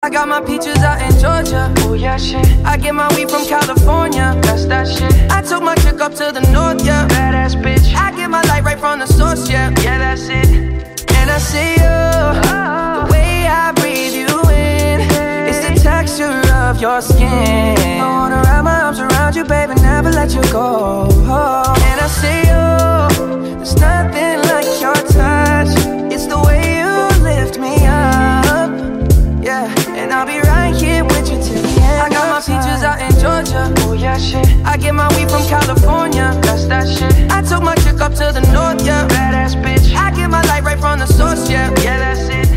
I got my peaches out in Georgia. Oh yeah, shit. I get my weed from California. That's that shit. I took my chick up to the north, yeah. Badass bitch. I get my light right from the source, yeah. Yeah, that's it. And I see you, the way I breathe you in. It's the texture of your skin. I wanna wrap my arms around you, baby, never let you go. And I see you, there's nothing like your touch. It's the way you lift me up, yeah. And I'll be right here with you till the end. I got my peaches out in Georgia. Oh yeah, shit. I get my weed from California. That's that shit. I took my chick up to the north, yeah. Badass bitch. I get my light right from the source, yeah. Yeah, that's it.